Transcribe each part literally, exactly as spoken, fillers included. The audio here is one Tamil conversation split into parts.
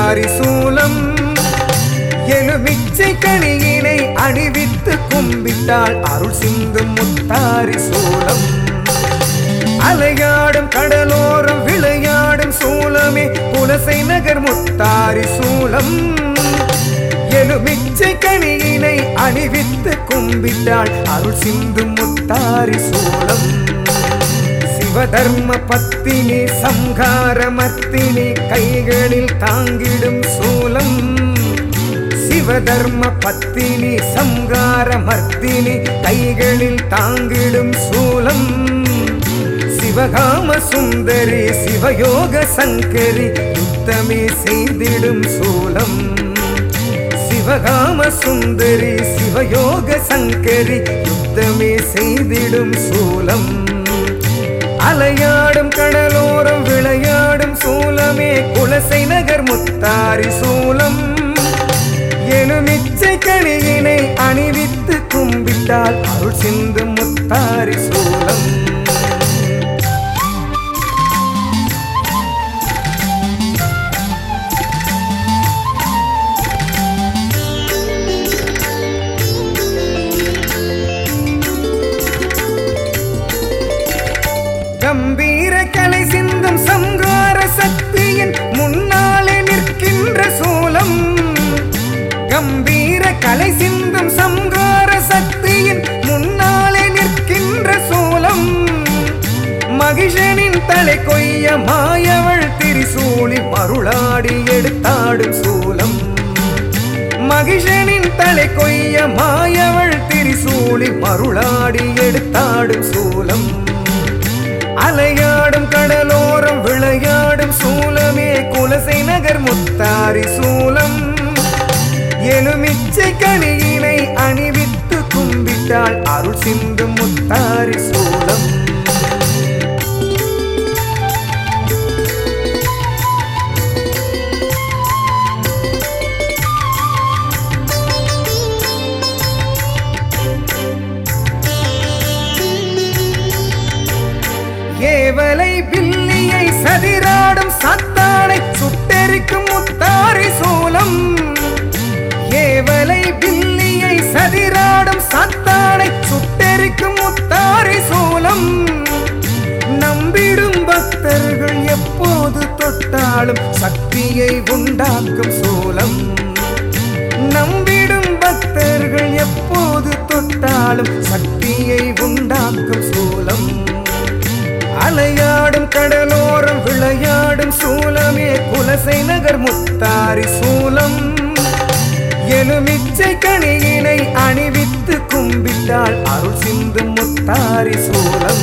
முத்தாரி சூலம் எலுமிச்சை கனியினை அணிவித்து கும்பிட்டால் அருள் சிந்தும் முத்தாரி சூலம் அலையாடும் கடலோரம் விளையாடும் சூலமே புலசை நகர் முத்தாரி சூலம் எலுமிச்சை கனியினை அணிவித்து கும்பிட்டால் அருள் சிந்தும் முத்தாரி சூலம் சிவதர்ம பத்தினி சம்ஹார மர்த்தினி கைகளில் தாங்கிடும் சூலம் சிவதர்ம பத்தினி சம்ஹார மர்த்தினி கைகளில் தாங்கிடும் சூலம் சிவகாம சுந்தரி சிவயோக சங்கரி யுத்தமே செய்திடும் சூலம் சிவகாம சுந்தரி சிவயோக சங்கரி யுத்தமே செய்திடும் சூலம் அலையாடும் கடலோரம் விளையாடும் சூலமே குலசை நகர் முத்தாரி சூலம் எலுமிச்சை கனியினை அணிவித்து கும்பிட்டால் அருள் சிந்தும் முத்தாரி சூலம் கம்பீர கலை சிந்தும் சம்ஹார சக்தியின் முன்னாலே நிற்கின்ற சூலம் கம்பீர கலை சிந்தும் சம்ஹார சக்தியின் முன்னாலே நிற்கின்ற சூலம் மகிஷனின் தலை கொய்ய மாயவள் திரிசூலி மருளாடி எடுத்தாடும் சூலம் மகிஷனின் தலை கொய்ய மாயவள் திரிசூலி மருளாடி எடுத்தாடும் சூலம் அலையாடும் கடலோரம் விளையாடும் சூலமே குலசை நகர் முத்தாரி சூலம் எலுமிச்சை கனியினை அணிவித்து கும்பிட்டால் அருள் சிந்தும் முத்தாரி சூலம் ஏவலை பில்லியை சதிராடும் சத்தானை சுட்டெரிக்கும் முத்தாரி சூலம் ஏவலை பில்லியை சதிராடும் சத்தானை சுட்டெரிக்கும் முத்தாரி சூலம் நம்பிடும் பக்தர்கள் எப்போது தொட்டாலும் சக்தியை உண்டாக்கும் சூலம் நம்பிடும் பக்தர்கள் எப்போது தொட்டாலும் சக்தியை உண்டாக்கும் சூலம் அலையாடும் கடலோரம் விளையாடும் சூலமே குலசை நகர் முத்தாரி சூலம் எலுமிச்சை கனியினை அணிவித்து கும்பிட்டால் அருள் சிந்தும் முத்தாரி சூலம்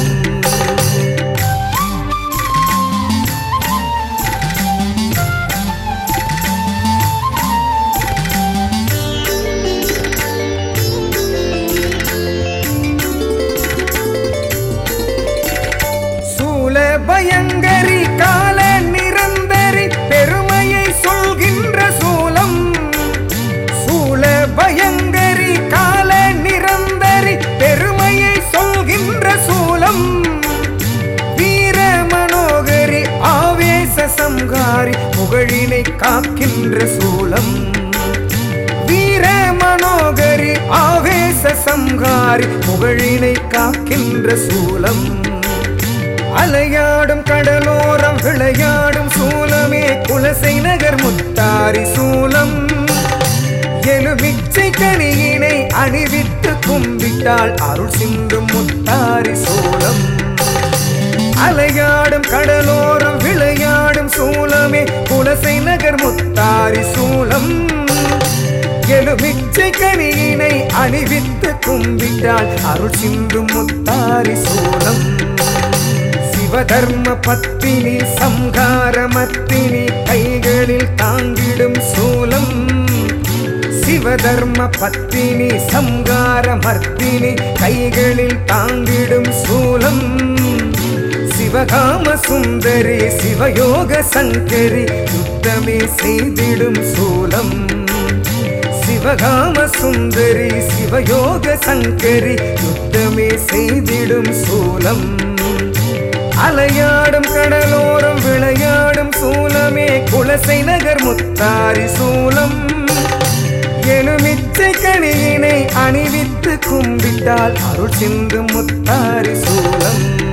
பயங்கரி கால நிரந்தரி பெருமையை சொல்கின்ற சூலம் சூல பயங்கரி கால நிரந்தரி பெருமையை சொல்கின்ற சூலம் வீர மனோகரி ஆவேச சம்ஹாரி புகழினை காக்கின்ற சூலம் வீர மனோகரி ஆவேச சம்ஹாரி புகழினை காக்கின்ற சூலம் அலையாடும் கடலோரம் விளையாடும் சூலமே குலசை நகர் முத்தாரி சூலம் எலுமிச்சை கனியினை அணிவித்து கும்பிட்டால் அருள் சிந்தும் முத்தாரி சூலம் அலையாடும் கடலோரம் விளையாடும் சூலமே குலசை நகர் முத்தாரி சூலம் எலுமிச்சை கனியினை அணிவித்து கும்பிட்டால் அருள் சிந்தும் முத்தாரி சூலம் சிவதர்ம பத்தினி சம்ஹார மர்த்தினி கைகளில் தாங்கிடும் சூலம் சிவதர்ம பத்தினி சம்ஹார மர்த்தினி கைகளில் தாங்கிடும் சூலம் சிவகாம சுந்தரி சிவயோக சங்கரி யுத்தமே செய்திடும் சூலம் சிவகாம சுந்தரி சிவயோக சங்கரி யுத்தமே செய்திடும் சூலம் அலையாடும் கடலோரம் விளையாடும் சூலமே குலசை நகர் முத்தாரி சூலம் எலுமிச்சை கனியினை அணிவித்து கும்பிட்டால் அருள் சிந்தும் முத்தாரி சூலம்